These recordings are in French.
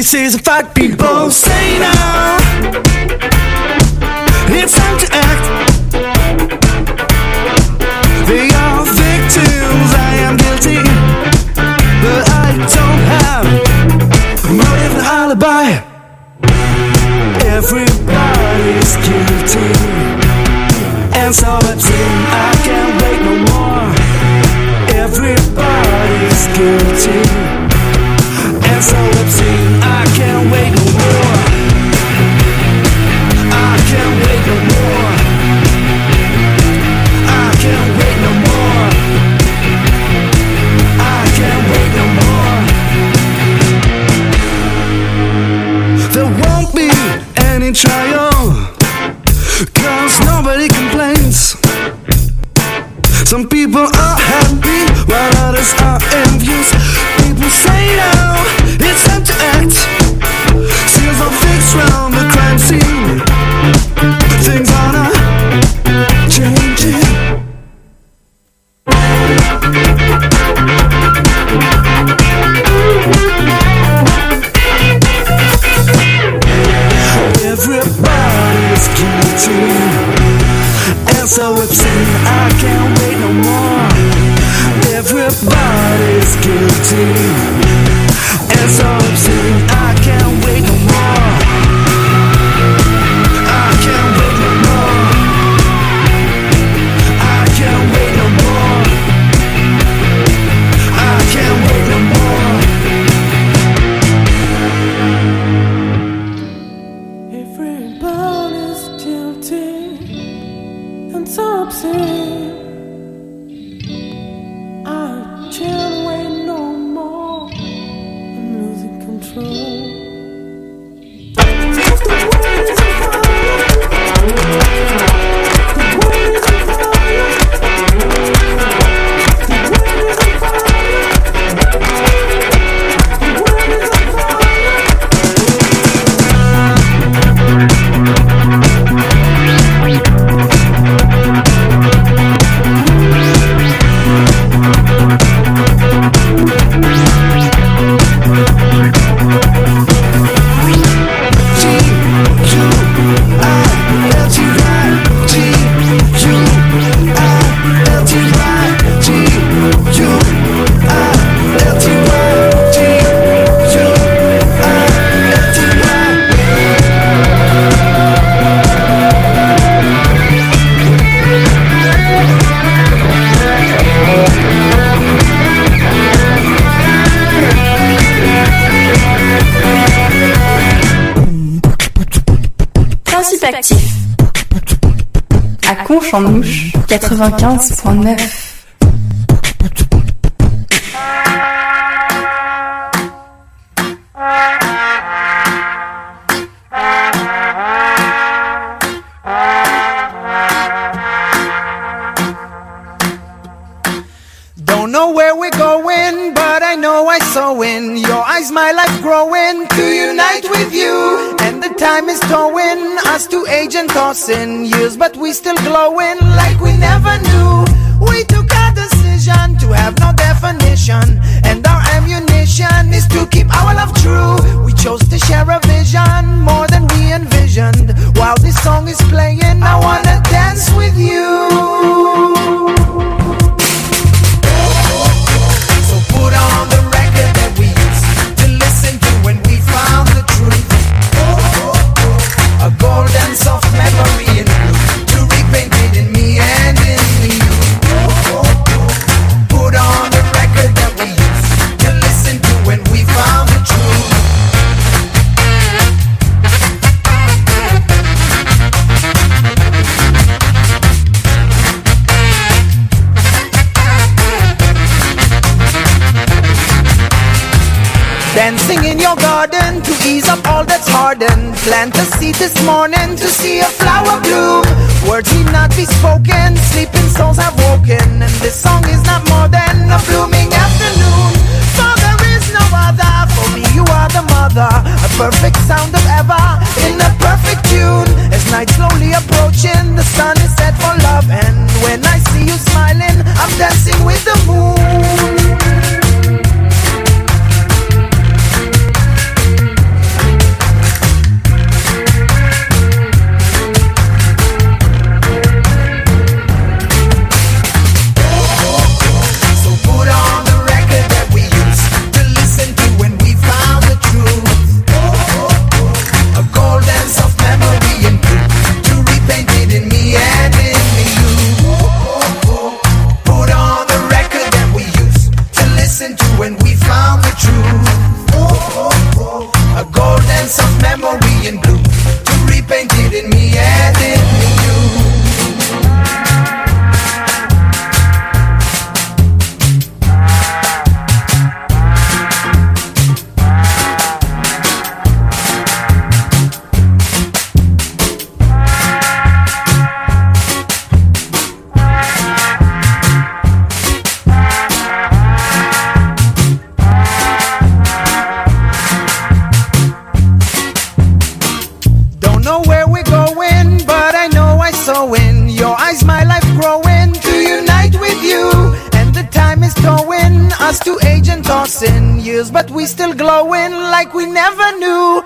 This is a fact, people say now. It's time to act. They are victims, I am guilty, but I don't have motive and alibi. Everybody's guilty, and so obscene I can't wait no more. Everybody's guilty, and so obscene I can't wait no more. I can't wait no more. I can't wait no more. I can't wait no more. There won't be any trial, 'cause nobody complains. Some people are happy while others are envious. People say now it's time to act. Seals are fixed round the crime scene. Things are not changing. Everybody's guilty, and so obscene I can't wait no more. Everybody's guilty, and so obscene I can't wait no more. I can't wait no more. I can't wait no more. I can't wait no more. Everybody's guilty, and so obscene I can't wait no more. I'm losing control. Actif à Conche-en-Mouche 95.9. Don't know where we're going, but I know I saw in your eyes my life growing to unite with you. And the time is towing us to age and tossing years, but we still glowing like we never knew. We took a decision to have no definition, and our ammunition is to keep our love true. We chose to share a vision more than we envisioned. While this song is playing, I wanna dance with you. Put on the record that we used to listen to when we found the truth. A golden soft memory in blue to repaint it in me and in you. Put on the record that we used to listen to when we found the truth. Dancing in your garden to ease up all that's hardened. Plant a seed this morning to see a flower bloom. Words need not be spoken, sleeping souls have woken. And this song is not more than a blooming afternoon. For there is no other, for me you are the mother. A perfect sound of ever, in a perfect tune. As night slowly approaching, the sun is set for love. And when I see you smiling, I'm dancing with the moon. me in blue, to repaint it in me and in you. Your eyes, my life growing to unite with you. And the time is towing us to age and tossing years, but we still glowing like we never knew.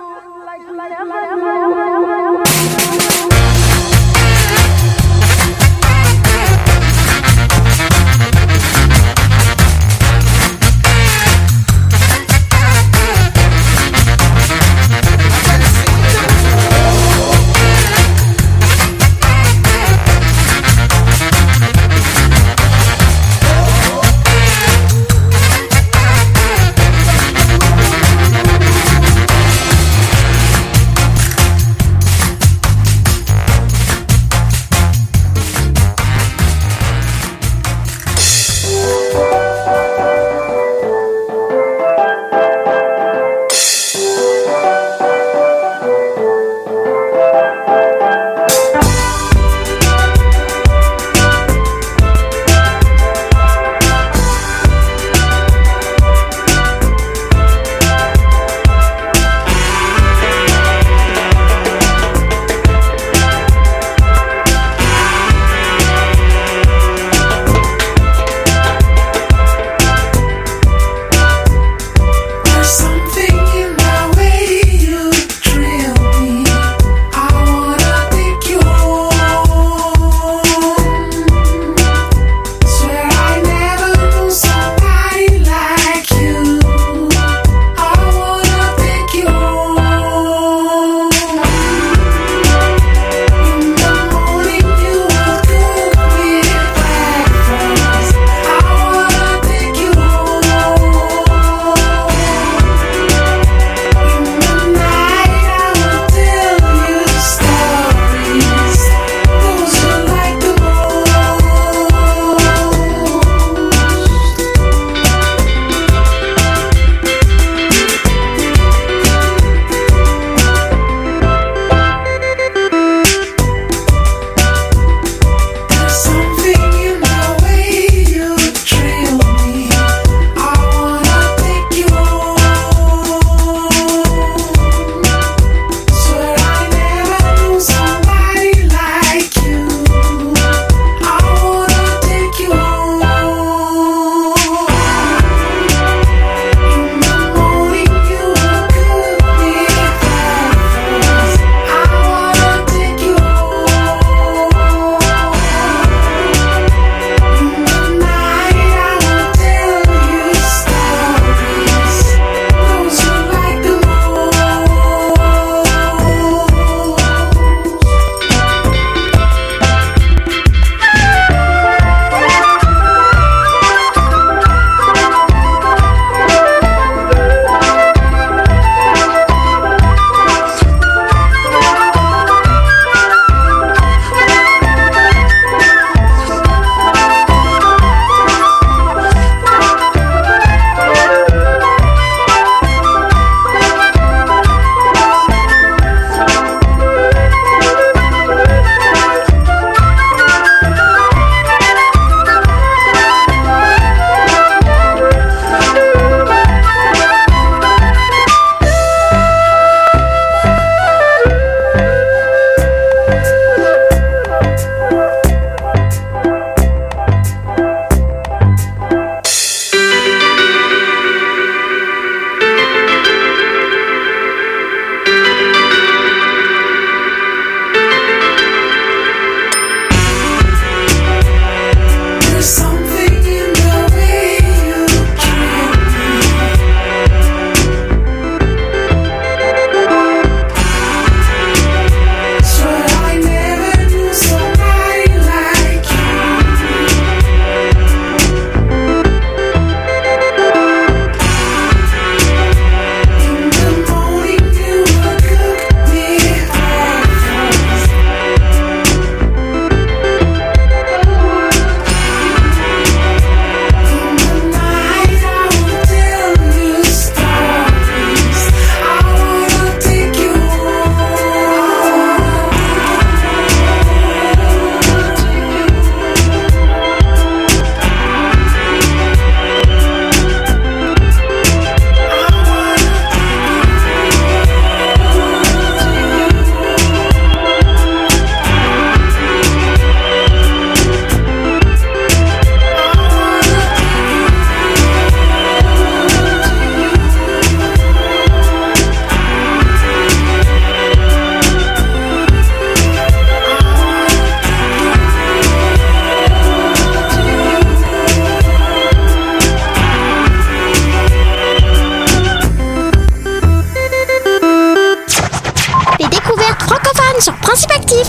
téléphone sur Principe Actif.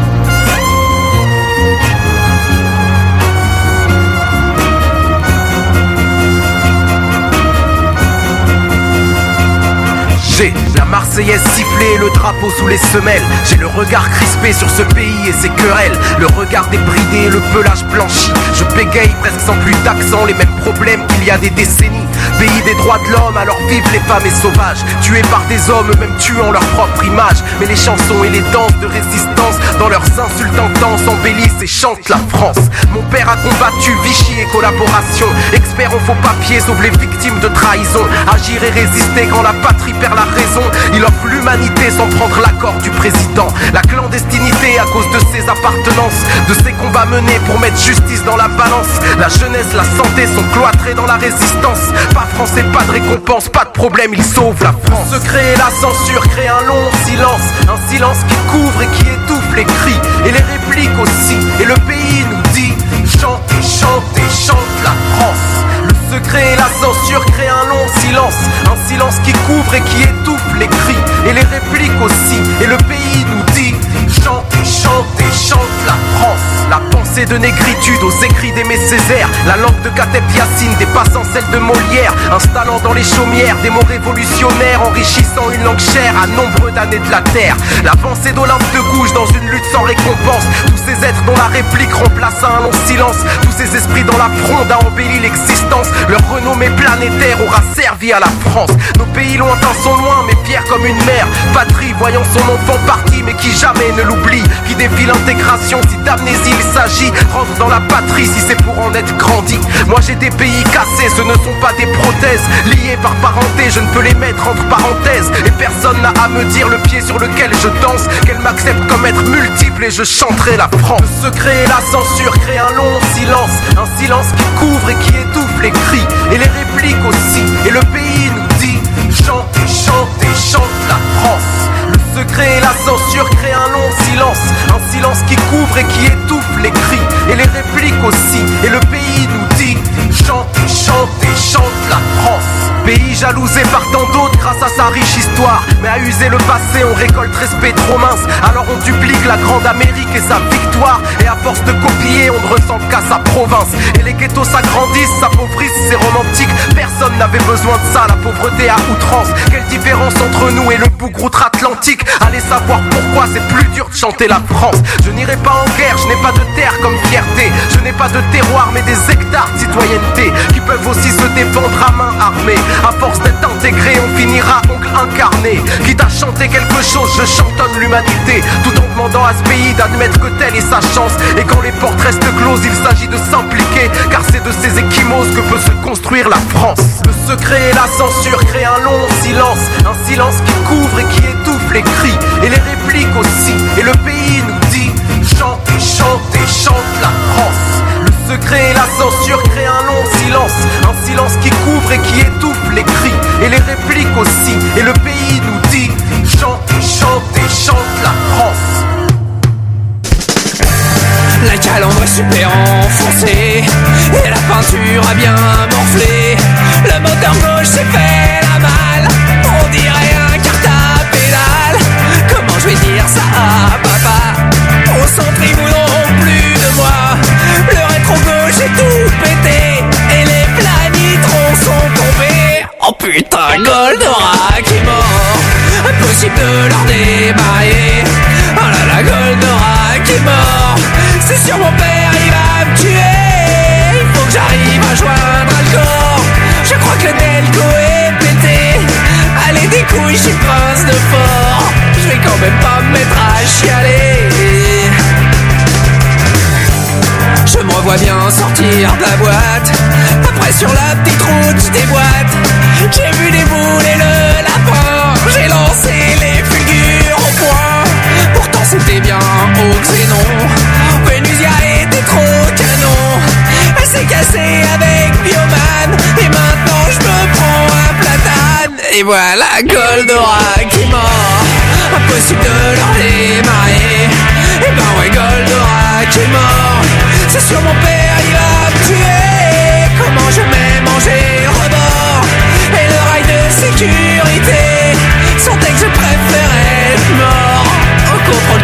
J'ai la Marseillaise sifflée et le drapeau sous les semelles. J'ai le regard crispé sur ce pays et ses querelles. Le regard débridé et le pelage blanchi. Je bégaye presque sans plus d'accent, les mêmes problèmes qu'il y a des décennies. Pays des droits de l'homme, alors vivent les femmes et sauvages, tués par des hommes, eux-mêmes tuant leur propre image. Mais les chansons et les danses de résistance, dans leurs insultes intenses, embellissent et chantent la France. Mon père a combattu Vichy et collaboration. Expert en faux papiers, sauve les victimes de trahison. Agir et résister quand la patrie perd la raison. Il offre l'humanité sans prendre l'accord du président. La clandestinité à cause de ses appartenances, de ses combats menés pour mettre justice dans la balance. La jeunesse, la santé sont cloîtrés dans la résistance. Pas français, pas de récompense, pas de problème, il sauve la France. Se créer la censure, crée un long silence. Un silence qui couvre et qui étouffe les cris et les répliques aussi. Et le pays nous dit chantez, chantez, chante la France. Le secret et la censure créent un long silence. Un silence qui couvre et qui étouffe les cris et les répliques aussi. Et le pays nous dit chantez, chantez, chante la France. La pensée de négritude aux écrits d'Aimé Césaire. La langue de Kateb Yassine dépassant celle de Molière. Installant dans les chaumières des mots révolutionnaires, enrichissant une langue chère à nombreux d'années de la terre. L'avancée d'Olympe de Gouges dans une lutte sans récompense. Tous ces êtres dont la réplique remplaça un long silence. Tous ces esprits dans la fronde a embelli l'existence. Leur renommée planétaire aura servi à la France. Nos pays lointains sont loin mais fiers comme une mère. Patrie voyant son enfant parti mais qui jamais ne l'oublie. Qui défie l'intégration si d'amnésie il s'agit. Rentre dans la patrie si c'est pour en être grandi. Moi j'ai des pays cassés, ce ne sont pas des prothèses. Liés par parenté, je ne peux les mettre entre parenthèses. Et personne n'a à me dire le pied sur lequel je danse. Qu'elle m'accepte comme être multiple et je chanterai la France. Le secret et la censure créent un long silence. Un silence qui couvre et qui étouffe les cris et les répliques aussi. Et le pays nous dit chantez, chantez, chante la France. Le secret et la censure créent un long silence. Un silence qui couvre et qui étouffe les cris et les répliques aussi. Et le pays nous dit chantez, chantez, chante la France. Pays jalousé par tant d'autres grâce à sa riche histoire. Mais à user le passé, on récolte respect trop mince. Alors on duplique la grande Amérique et sa victoire. Et à force de copier, on ne ressent qu'à sa province. Et les ghettos s'agrandissent, s'appauvrissent, c'est romantique. Personne n'avait besoin de ça, la pauvreté à outrance. Quelle différence entre nous et le bougre outre-Atlantique. Allez savoir pourquoi c'est plus dur de chanter la France. Je n'irai pas en guerre, je n'ai pas de terre comme fierté. Je n'ai pas de terroir mais des hectares de citoyenneté qui peuvent aussi se défendre à main armée. À force d'être intégré, on finira oncle incarné. Quitte à chanter quelque chose, je chantonne l'humanité. Tout en demandant à ce pays d'admettre que telle est sa chance. Et quand les portes restent closes, il s'agit de s'impliquer. Car c'est de ces échymoses que peut se construire la France. Le secret et la censure créent un long silence. Un silence qui couvre et qui étouffe les cris et les répliques aussi. Et le pays nous dit chantez, chantez, chante la France. Le secret et la censure créent un long silence. Un silence qui couvre et qui étouffe les cris et les répliques aussi. Et le pays nous dit chantez, chantez, chante la France. La calandre est super enfoncée et la peinture a bien morflé. Le moteur gauche s'est fait la malle. On dirait un kart à pédale. Comment je vais dire ça à papa? Au centre ils voudront plus de moi. Le rétro gauche est tout pété et les planitrons sont tombés. Oh putain, Goldorak est mort. Impossible de leur démarrer. Oh là là, Goldorak est mort. C'est sûr mon père il va me tuer. Il faut que j'arrive à joindre le corps. Je crois que le Delco est pété. Allez des couilles, je suis prince de fort. Je vais quand même pas me mettre à chialer. Je me revois bien sortir de la boîte. Après sur la petite route je déboîte. J'ai vu les boules et le lapin. J'ai lancé les fulgures au point. Pourtant c'était bien au Xénon. Vénusia était trop canon. Elle s'est cassée avec Bioman. Et maintenant je me prends un platane. Et voilà Goldorak qui est mort. Impossible de leur démarrer. Et ben ouais Goldorak est mort. C'est sûr mon père il va me tuer. Comment je vais manger rebord. Et le rail de sécurité sentait que je préférais être mort. Au contrôle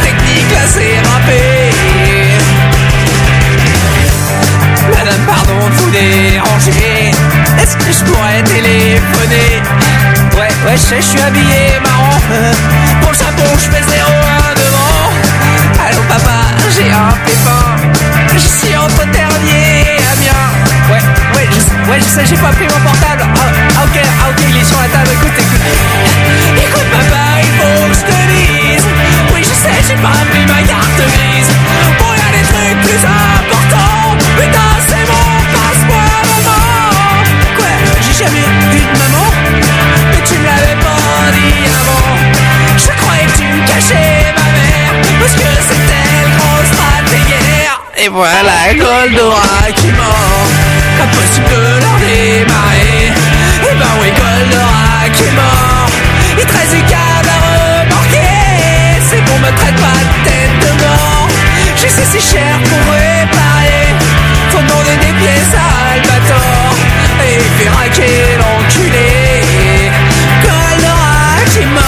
habillé marrant. Pour le Japon, je fais 0-1 devant. Allô papa, j'ai un pépin. Je suis entre Ternier et Amiens. Ouais, je sais, j'ai pas pris mon portable. Ok, il est sur la table, écoute. Écoute papa, il faut que je te dise. Oui, je sais, j'ai pas pris ma carte grise. Bon, y'a des trucs plus importants. Putain, c'est bon, passe-moi maman. Quoi, j'ai jamais vu de maman? Mais tu me l'avais pas dit avant. Je croyais que tu me cachais ma mère, parce que c'était le grand stratégaire. Et voilà Goldorak qui mord. Impossible de leur démarrer. Et ben oui, Goldorak est mort. Il te reste du câble à remorquer. C'est bon, me traite pas de tête de mort. Je sais c'est cher pour réparer. Faut demander des pièces à Albator. Et il fait raquer l'enculé. Goldorak est mort.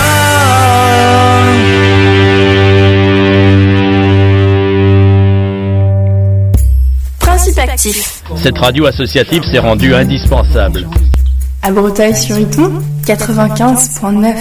Principe actif. Cette radio associative s'est rendue indispensable. À Breteuil-sur-Iton, 95.9.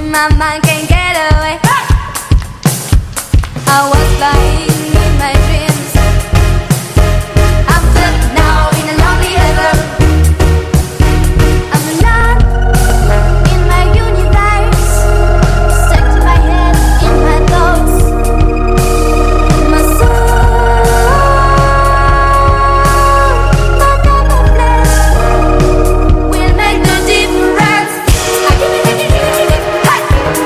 my mind can't get away. I was flying in my dreams. I'm stuck now in a lonely heaven. I'm alone in my universe, stuck to my head, in my thoughts, my soul, my double flesh will make the difference. I give it, give it, give it, give it, hey.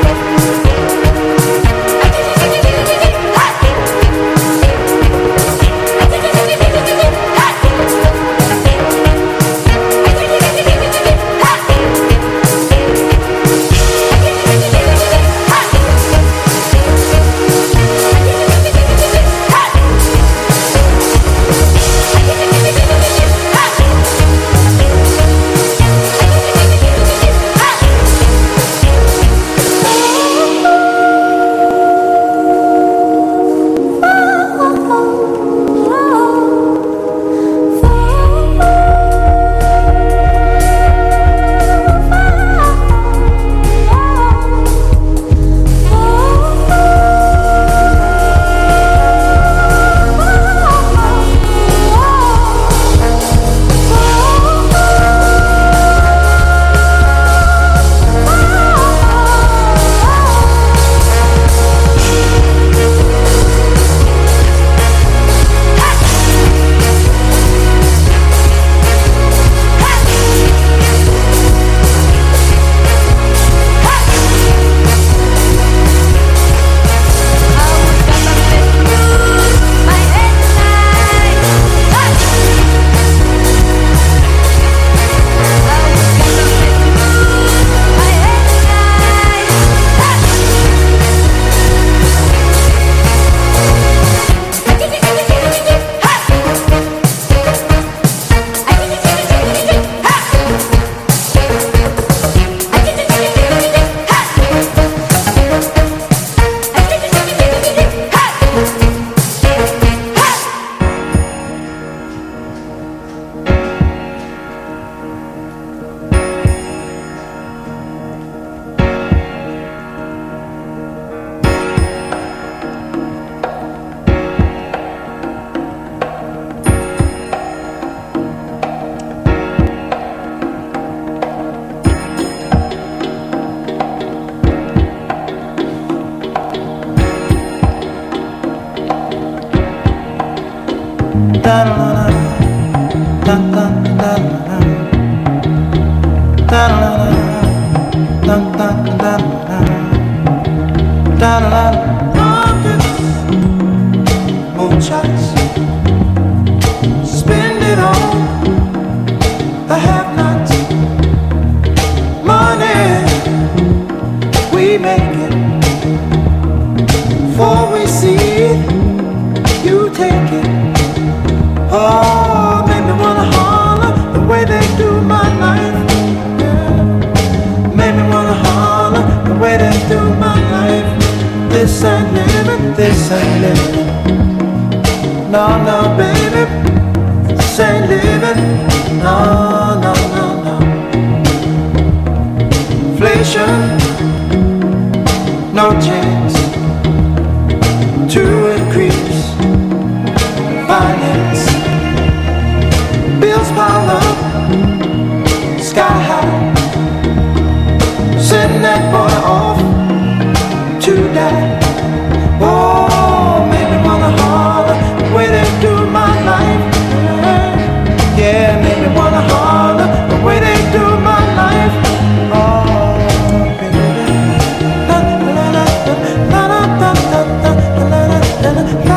I give it, give it, give it, give it, hey. I give it, give it, give it, give it, hey. I give it, give it, give it, give it, hey. Moonshots, spend it on the have-nots. Money, we make it. Before we see it, you take it. Oh, make me wanna holler the way they do my life. Yeah. Make me wanna holler the way they do my life. This ain't living, this ain't living. No, no, baby, this ain't living. No, no, no, no. Inflation, no chance to increase finance. Bills pile up, sky high. Send that boy off to die. Oh, make me wanna holler the way they do my life. Yeah, make me wanna holler the way they do my life. Oh, baby. La la la la la la la la la la la.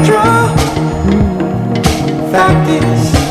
withdraw. Fact is